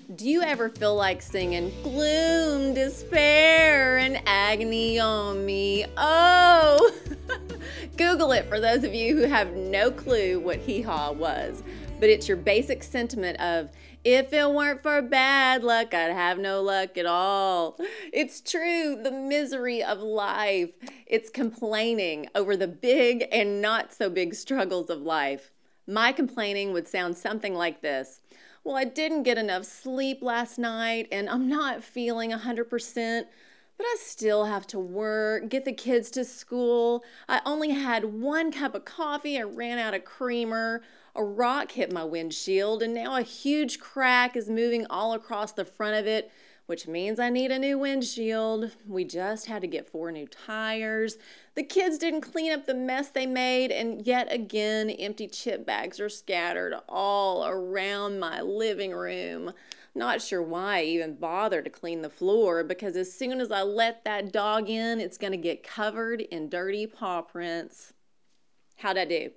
Do you ever feel like singing gloom, despair, and agony on me? Oh! Google it for those of you who have no clue what hee haw was. But it's your basic sentiment of, if it weren't for bad luck, I'd have no luck at all. It's true, the misery of life. It's complaining over the big and not so big struggles of life. My complaining would sound something like this. Well, I didn't get enough sleep last night and I'm not feeling 100%, but I still have to work, get the kids to school. I only had 1 cup of coffee and ran out of creamer. A rock hit my windshield and now a huge crack is moving all across the front of it, which means I need a new windshield. We just had to get 4 new tires. The kids didn't clean up the mess they made, and yet again, empty chip bags are scattered all around my living room. Not sure why I even bother to clean the floor, because as soon as I let that dog in, it's going to get covered in dirty paw prints. How'd I do?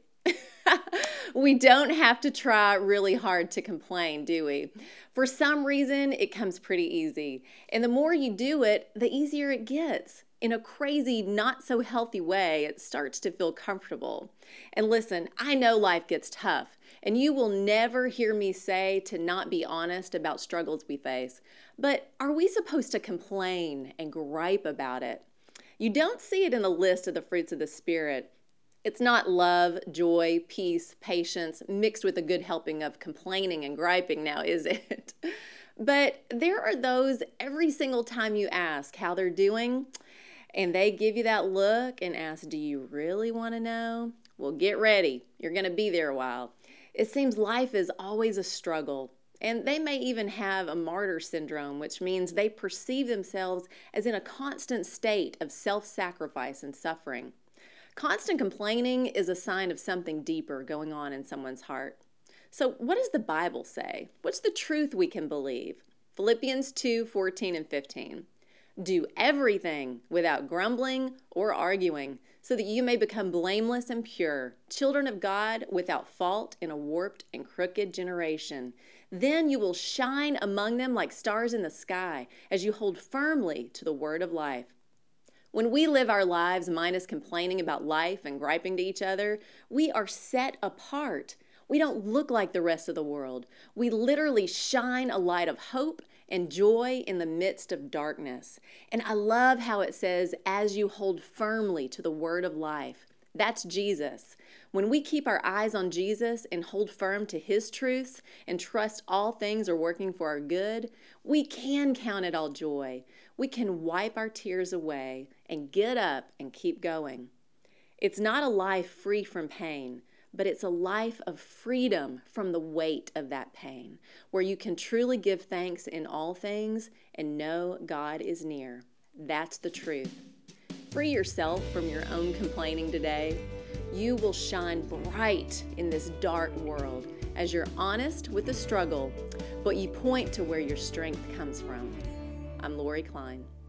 We don't have to try really hard to complain, do we? For some reason, it comes pretty easy. And the more you do it, the easier it gets. In a crazy, not so healthy way, it starts to feel comfortable. And listen, I know life gets tough, and you will never hear me say to not be honest about struggles we face. But are we supposed to complain and gripe about it? You don't see it in the list of the fruits of the Spirit. It's not love, joy, peace, patience, mixed with a good helping of complaining and griping now, is it? But there are those every single time you ask how they're doing, and they give you that look and ask, do you really want to know? Well, get ready. You're going to be there a while. It seems life is always a struggle, and they may even have a martyr syndrome, which means they perceive themselves as in a constant state of self-sacrifice and suffering. Constant complaining is a sign of something deeper going on in someone's heart. So what does the Bible say? What's the truth we can believe? Philippians 2:14 and 15. Do everything without grumbling or arguing, so that you may become blameless and pure, children of God without fault in a warped and crooked generation. Then you will shine among them like stars in the sky as you hold firmly to the word of life. When we live our lives minus complaining about life and griping to each other, we are set apart. We don't look like the rest of the world. We literally shine a light of hope and joy in the midst of darkness. And I love how it says, as you hold firmly to the word of life. That's Jesus. When we keep our eyes on Jesus and hold firm to his truths and trust all things are working for our good, we can count it all joy. We can wipe our tears away and get up and keep going. It's not a life free from pain, but it's a life of freedom from the weight of that pain, where you can truly give thanks in all things and know God is near. That's the truth. Free yourself from your own complaining today. You will shine bright in this dark world as you're honest with the struggle, but you point to where your strength comes from. I'm Lori Klein.